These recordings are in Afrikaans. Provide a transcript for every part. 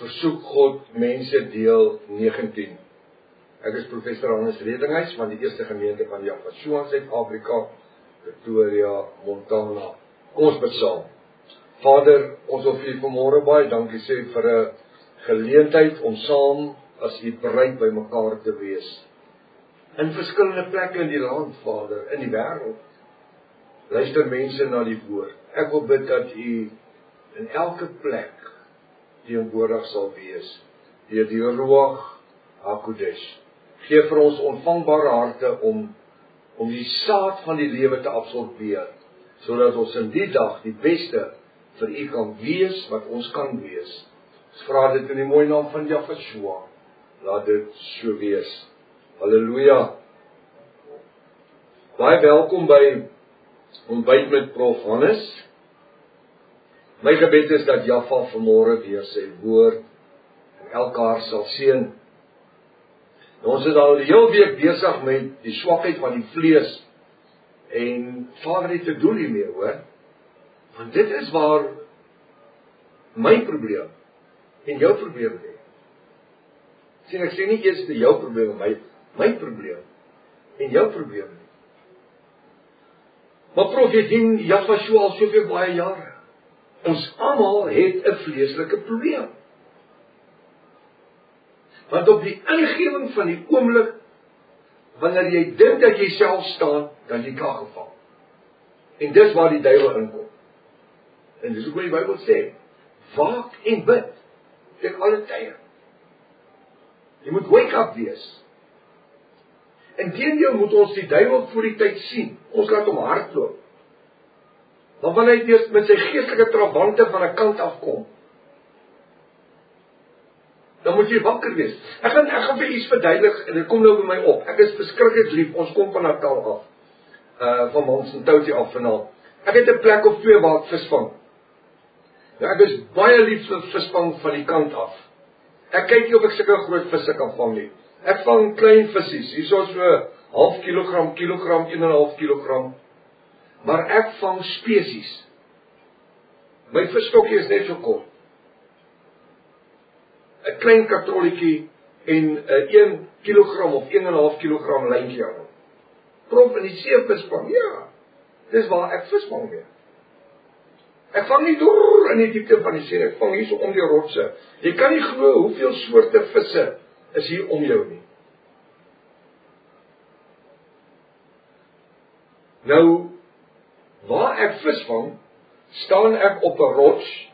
Versoek God mense deel 19. Ek is professor Hannes Redinghuis van die Eerste Gemeente van Yafashua in Suid-Afrika, Pretoria, Montana. Kom ons bid saam. Vader, ons wil vir U vanmôre baie dankie sê vir 'n geleentheid om saam as U bruid by mekaar te wees. In verskillende plekke in die land, Vader, in die wêreld. Luister mense na die woord. Ek wil bid dat U in elke plek teenwoordig sal wees, deur die Ruach HaKodesh. Gee vir ons ontvangbare harte om die saad van die lewe te absorbeer, sodat ons in die dag die beste vir U kan wees wat ons kan wees. Ons vra dit in die mooi naam van Yafashua. Laat dit so wees. Halleluja. Baie welkom by Ontbyt met Prof. Hannes. My gebed is dat Jaffa vanmôre weer sy woord en elkaar sal seën. Ons is al die hele week besig met die swakheid van die vlees en Vader het te doen hiermee, hoor. Want dit is waar my probleem en jou probleem lê. Ek sê nie eers jou probleem, my probleem en jou probleem lê. Maar Prof, jy dien Yafashua al soveel baie jare. Ons almal het 'n vleeslike probleem. Want op die ingewing van die oomblik, wanneer jy dink dat jy self staan, dan jy klaar geval. En dis waar die duiwel inkom. En dis ook wat die Bybel sê, waak en bid, ten alle tye. Jy moet wake up wees. Inteendeel moet ons die duiwel voor die tyd sien. Ons laat hom hardloop. Want wanneer hy eers met sy geestelike trabante van 'n kant afkom, dan moet jy wakker wees. Ek gaan vir iets verduidelik en dit kom nou by my op. Ek is verskriklik lief. Ons kom van Natal af. Van Monsentoutjie af vanaand. Ek het 'n plek of 2 waar ek visvang. Nou ek is baie lief vir visvang van die kant af. Ek kyk nie of ek sulke groot visse kan vang nie. Ek vang klein visies. Hierso is so 0,5 kilogram, 1,5 kilogram. Maar ek vang spesies. My visstokkie is net so kort. 'n klein katrolletjie en 1 kilogram of 1,5 kilogram lyntjie aan. Prof in die see visvang. Ja. Dis waar ek visvang mee. Ek vang nie deur in die diepte van die see, ek vang hier so om die rotse. Jy kan nie glo hoeveel soorte visse is hier om jou nie. Nou, waar ek visvang, staan ek op 'n rots.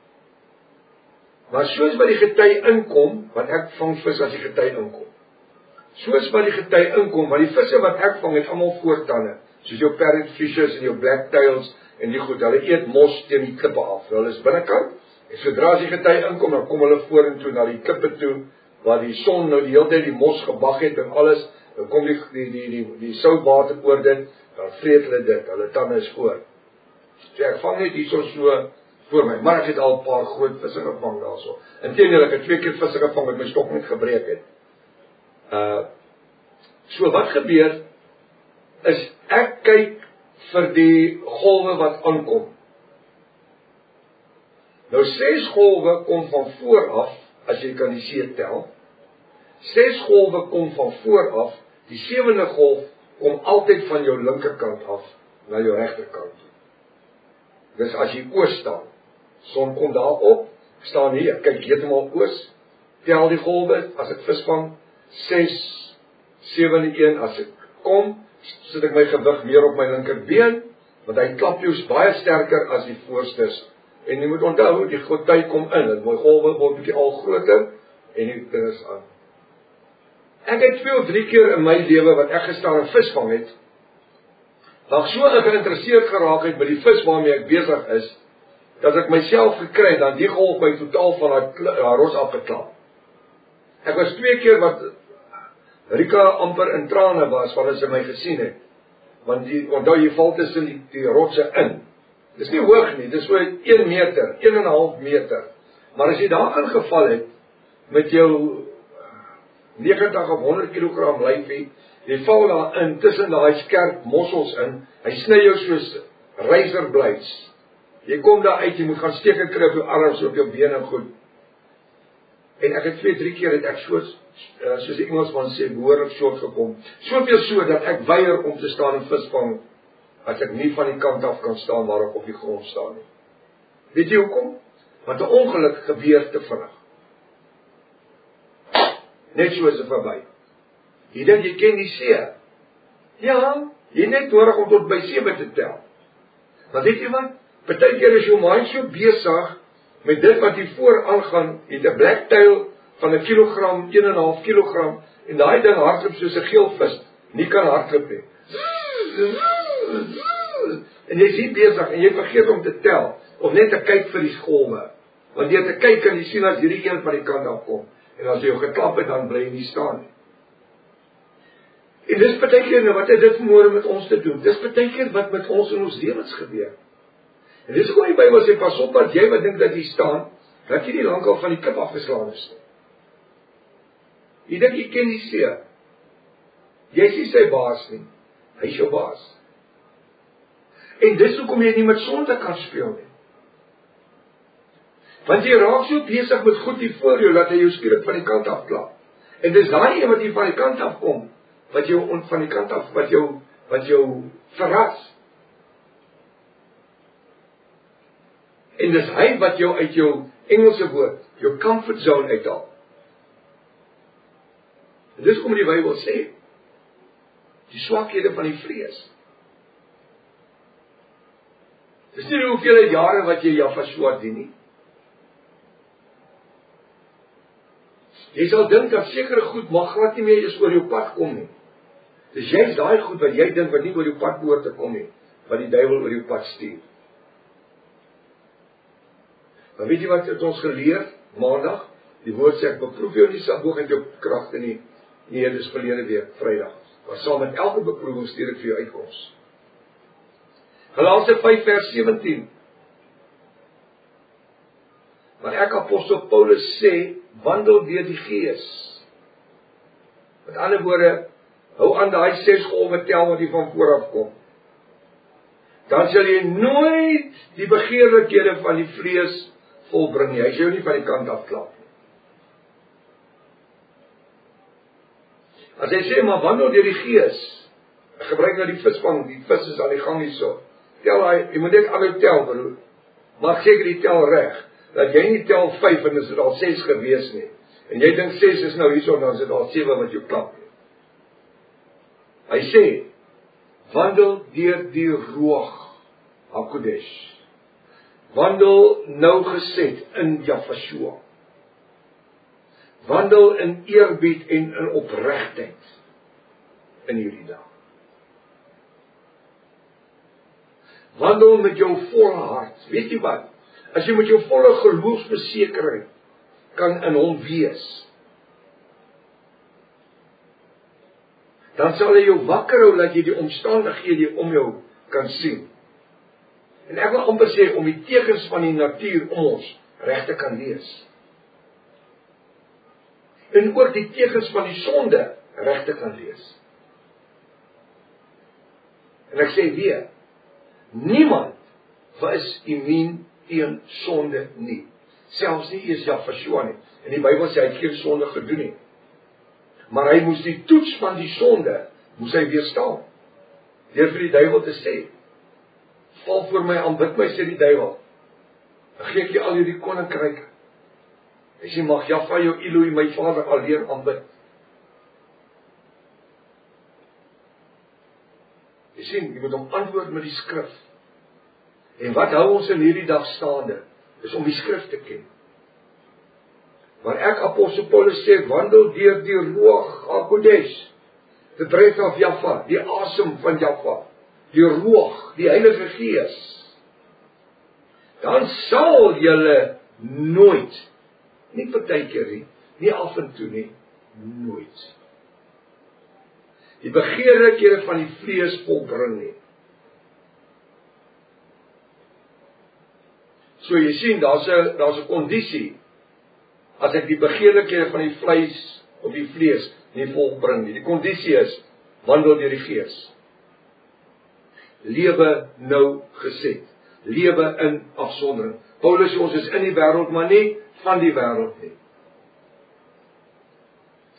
Maar soos wat die gety inkom, want ek vang vis as die gety inkom. Soos wat die gety inkom, want die visse wat ek vang het almal voortande, soos jou parrotfishes en jou blacktails en die goed, hulle eet mos teen die klippe af. Hulle is binnekant, en sodra as die gety inkom, dan kom hulle vorentoe na die klippe toe, waar die son nou die hele tyd die mos gebag het en alles, dan kom die soutwater oor dit, dan vreet hulle dit, hulle tande is voor. So ek vang net hierso so voor my, maar ek het al 'n paar groot visse gevang daarso. Inteendeel, ek het 2 keer visse gevang met my stok net gebreek het. So wat gebeur, is ek kyk vir die golwe wat aankom. Nou 6 golwe kom van voor af, as jy kan die see tel. 6 golwe kom van voor af, die 7de golf kom altyd van jou linkerkant af, na jou regterkant toe. Dus as jy oos staan, son kom daar op, staan hier, kyk heeltemal oos, tel die golwe, as ek visvang, 6, 7de een, as ek kom, sit ek my gewig meer op my linkerbeen, want hy klap jou baie sterker as die voorstes. En jy moet onthou, die gety kom in, en my golwe word bietjie al groter, en die ding is aan. Ek het 2 of 3 keer in my lewe, wat ek gestaan en visvang het, dat ek so geïnteresseerd geraak het by die vis waarmee ek besig is, dat ek myself gekry het, dan die golf my totaal van die rots afgeklap. Ek was 2 keer wat Rika amper in trane was, wat as sy my gesien het. Want onthou jy val tussen die rotse in. Dis nie hoog nie, dis so 1 meter, 1,5 meter. Maar as jy daar ingeval het, met jou 90 of 100 kilogram lyfie, jy val daar in, tussen daai skerp mossels in, hy sny jou soos razorblades. Jy kom daar uit, jy moet gaan steek en kry op jou arms, op jou bene en goed. En ek het 2-3 keer het ek soos die Engelsman sê, behoorlik short gekom. Soveel so dat ek weier om te staan en visvang, as ek nie van die kant af kan staan waar ek op die grond staan nie. Weet jy hoekom? Want 'n ongeluk gebeur te vinnig. Net so is dit verby. Jy dink jy ken die see. Ja, jy net nodig om tot by 7 te tel. Maar weet jy wat? Partykeer is jou mind so besig met dit wat hier voor aangaan, jy het 'n blacktail van 1 kilogram, 1,5 kilogram, en daai ding hardloop soos 'n geelvis, nie kan hardloop nie. En jy is hier besig, en jy vergeet om te tel, of net te kyk vir die golwe. Want deur te kyk kan jy sien as hierdie een van die kant af kom, en as jy jou geklap het, dan bly jy nie staan nie. En dis partykeer nou, wat het dit vanmôre met ons te doen? Dis partykeer wat met ons in ons lewens gebeur. En dis hoekom die Bybel sê, pas op dat jy wat dink dat jy staan, dat jy nie lankal van die klip afgeslaan is nie. Jy dink jy ken die see. Jy is nie sy baas nie. Hy is jou baas. En dis hoekom jy nie met sonde kan speel nie. Want jy raak so besig met goed hier voor jou, dat hy jou skielik van die kant af klap. En dis daai een wat hier van die kant af kom, wat jou van die kant af, wat jou verras. En dis hy wat jou uit jou Engelse woord, jou comfort zone uithaal. En dis kom die Bybel sê, die swakhede van die vlees. Dis nie hoeveel jare wat jy Jahwe dien nie. Jy sal dink dat sekere goed mag glad nie meer eens oor jou pad kom nie. Dis juist daai goed wat jy dink wat nie oor jou pad behoort te kom nie, wat die duiwel oor jou pad stuur. Maar weet jy wat het ons geleer, maandag? Die woord sê, ek beproef jou nie saboog en jou kragte nie. Nee, dis verlede week, Vrydag. Maar saam met elke beproewing stuur ek vir jou uitkoms. Galasië 5 vers 17. Maar ek apostel Paulus sê, wandel deur die Gees. Met ander woorde, hou aan daai 6 golwe tel wat jy van vooraf kom. Dan sal jy nooit die begeerlikhede van die vlees volbring nie. Hy sê jou nie van die kant af klap nie. As hy sê, maar wandel deur die Gees, ek gebruik nou die visvang, die vis is aan die gang hierso. Tel hy, jy moet net aanhou tel, broer. Maak seker die tel reg, dat jy nie tel 5 en is dit al 6 gewees nie. En jy dink 6 is nou hierso, dan is dit al 7 wat jou klap nie. Hy sê, wandel deur die Ruach HaKodesh. Wandel nougeset in Jahwe. Wandel in eerbied en in opregtheid in hierdie dag. Wandel met jou volle hart. Weet jy wat? As jy met jou volle geloofsbesekering kan in hom wees, dan sal hy jou wakker hou dat jy die omstandighede om jou kan sien. En ek wil amper sê, om die tekens van die natuur om ons reg te kan lees. En ook die tekens van die sonde reg te kan lees. En ek sê weer, niemand is immuun teen sonde nie. Selfs nie eens Jahwe nie. En die Bybel sê, hy het geen sonde gedoen nie. Maar hy moes die toets van die sonde, moes hy weerstaan. Deur vir die duiwel te sê, val voor my, aanbid my, sê die duiwel. Dan gee ek jy al hierdie koninkryke. Hy sê, mag Jahwe jou Eloi, my Vader, alleen aanbid. Jy sien, jy moet hom antwoord met die skrif. En wat hou ons in hierdie dag staande, is om die skrif te ken. Maar ek, apostel Paulus sê, wandel deur die Ruach HaKodesh, the breath of Jahwe, die asem van Jahwe, die Ruach, die Heilige Gees. Dan sal julle nooit, nie partykeer nie, nie af en toe nie, nooit, die begeerlikhede van die vlees volbring nie. So jy sien, daar's 'n kondisie, as ek die begeerlikhede van die vleis of die vlees nie volbring nie. Die kondisie is, wandel deur die Gees. Lewe nou geset. Lewe in afsondering. Paulus sê, ons is in die wêreld, maar nie van die wêreld nie.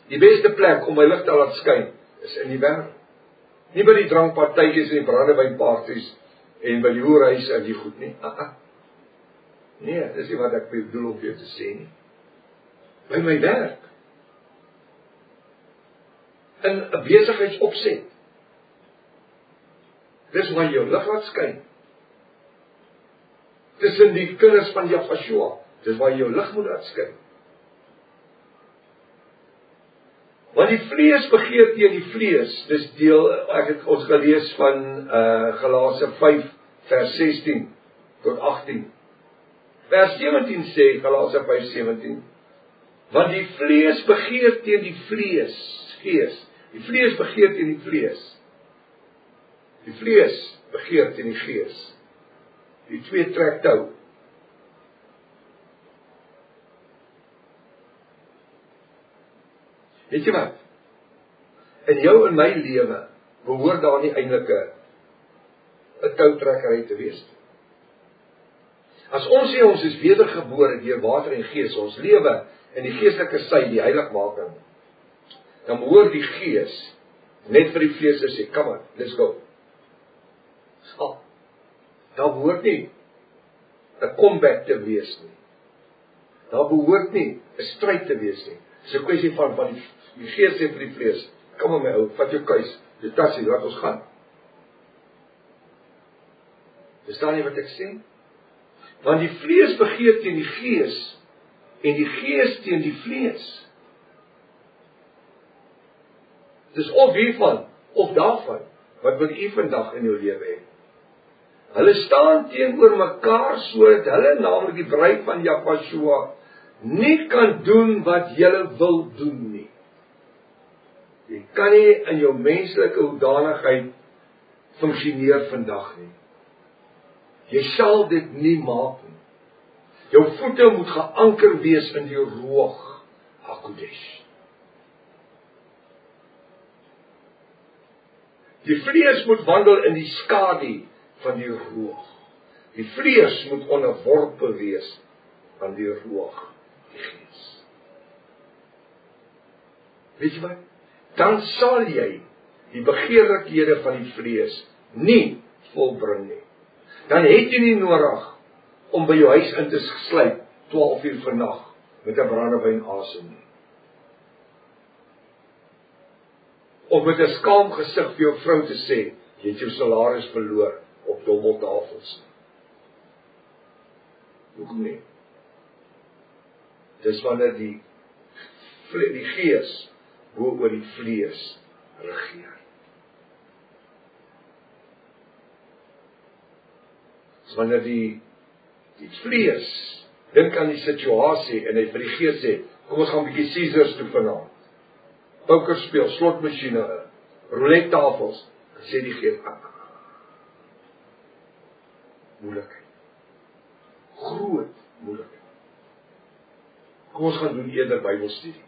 Die beste plek om my lig te laat skyn is in die wêreld. Nie by die drankpartytjies en die brandewynparties en by die hoerhuise en die goed nie. Nee, dis nie wat ek bedoel om vir jou te sê nie. By my werk. In 'n besigheidsopset. Dis waar jou lig laat skyn. Tussen die kinders van Jafashua. Dis waar jou lig moet laat skyn. Want die vlees begeer teen die vlees. Dis deel, ek het ons gelees van Galasië 5 vers 16 tot 18. Vers 17 sê Galasië 5:17. Want die vlees begeer teen die gees. Die vlees begeer teen die vlees. Die vlees begeer teen die gees. Die twee trek tou. Weet jy wat? In jou en my lewe behoort daar nie eintlik 'n toutrekkery te wees. As ons sê ons is wedergebore deur water en gees, ons lewe in die geestelike sy, die heiligmaking, dan behoort die gees net vir die vlees te sê, come on, let's go. Daar behoort nie 'n combat te wees nie. Daar behoort nie 'n stryd te wees nie. Dis 'n kwessie van die gees sê vir die vlees, kom maar my ou, vat jou kuis, jou tassie, laat ons gaan. Verstaan jy wat ek sê? Want die vlees begeer teen die gees en die gees teen die vlees. Dis of hiervan of daarvan wat wil u vandag in jou lewe hê. Hulle staan teenoor mekaar sodat hulle, naamlik die bruid van Jafashua, nie kan doen wat julle wil doen nie. Jy kan nie in jou menslike hoedanigheid funksioneer vandag nie. Jy sal dit nie maak nie. Jou voete moet geanker wees in die Ruach HaKodesh. Die vlees moet wandel in die skadu van die Ruach. Die vlees moet onderworpe wees aan die Ruach, die Gees. Weet jy wat? Dan sal jy die begeerlikhede van die vlees nie volbring nie. Dan het jy nie nodig om by jou huis in te sluip 12 uur vannag met 'n brandewyn asem nie. Of met 'n skaam gesig vir jou vrou te sê, jy het jou salaris verloor op dobbeltafels. Hoekom nie? Dis wanneer die gees bo oor die vlees regeer. Dis wanneer die vlees dink aan die situasie en hy vir die gees sê, kom ons gaan 'n bietjie Caesars toe vanaand. Poker speel, slotmasjiene, roulette tafels, sê die gees, moeilikheid. Groot moeilikheid. Kom ons gaan doen eerder Bybelstudie.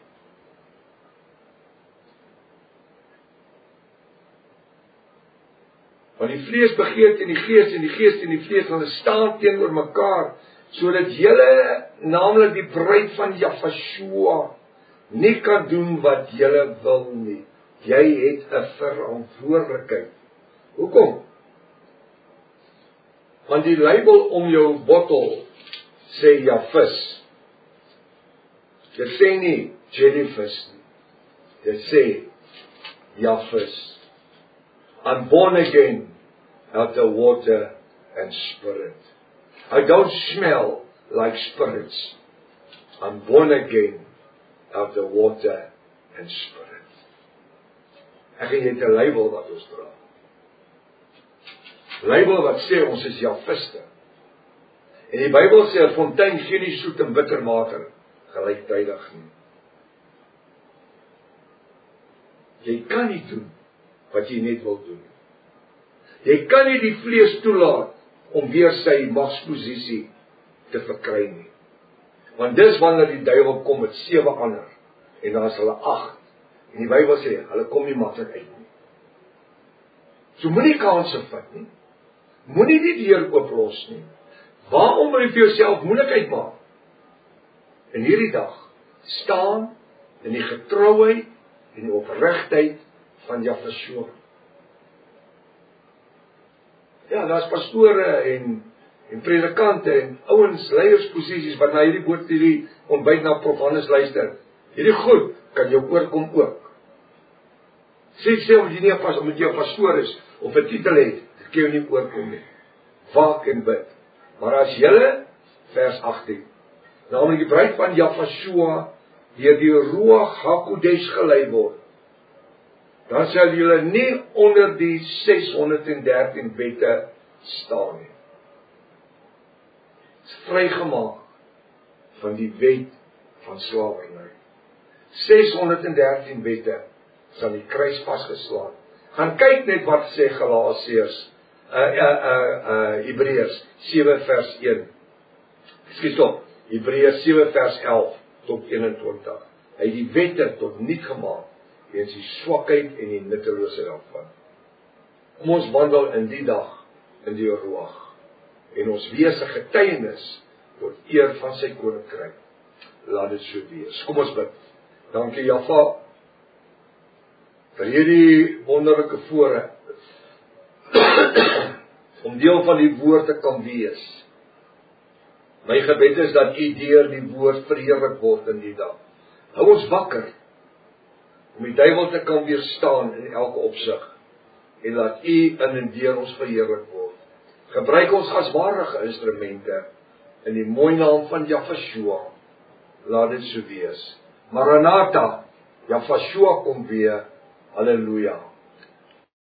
Want die vlees begeer teen die gees en die gees teen die vlees, hulle staan teenoor mekaar, sodat julle, naamlik die bruid van Jafashua, nie kan doen wat julle wil nie. Jy het 'n verantwoordelikheid. Hoekom? Want die label om jou bottel sê Jafis. Dit sê nie jellyfish nie. Dit sê Jafis. I'm born again out of water and spirit. I don't smell like spirits. I'm born again out of water and spirit. Ek het 'n label wat ons dra. Label wat sê ons is Jafiste. En die Bybel sê 'n fontein gee nie soet en bitter water gelyktydig nie. Jy kan nie doen wat jy net wil doen. Jy kan nie die vlees toelaat om weer sy magsposisie te verkry nie. Want dis wanneer die duiwel kom met 7 ander en dan is hulle 8. En die Bybel sê hulle kom nie maklik uit nie. So moenie kanse vat nie. Moenie die deur ooplos nie. Waarom wil jy vir jouself moeilikheid maak? In hierdie dag staan in die getrouheid en die opregtheid van Jahwe. Ja, daar's pastore en predikante en ouens leiersposisies wat na hierdie woord hierdie ontbyt na Prof Hannes luister. Hierdie goed kan jou oorkom ook. Sê of jy nie omdat jy 'n pastoor is of 'n titel het, dit kan jou nie oorkom nie. Waak en bid. Maar as julle vers 18, naamlik die bruid van Jahwe deur die Ruach HaKodesh gelei word, dan sal julle nie onder die 613 wette staan nie. Is vrygemaak van die wet van slawerny. 613 wette sal die kruis vasgeslaan. Gaan kyk net wat sê Galasiërs, Hebreërs 7 vers 1. Ekskuus tog, Hebreërs 7 vers 11 tot 21. Hy het die wette tot niet gemaak weens die swakheid en die nutteloosheid daarvan. Kom ons wandel in die dag in die Ruach en ons wees 'n getuienis tot eer van sy koninkryk. Laat dit so wees. Kom ons bid. Dankie Jahwe vir hierdie wonderlike voorreg om deel van die woord te kan wees. My gebed is dat U deur die woord verheerlik word in die dag. Hou ons wakker om die duiwel te kan weerstaan in elke opsig en laat U in en deur ons verheerlik word. Gebruik ons as waardige instrumente in die mooi naam van Jahwe. Laat dit so wees. Maranatha, Jahwe kom weer. Halleluja.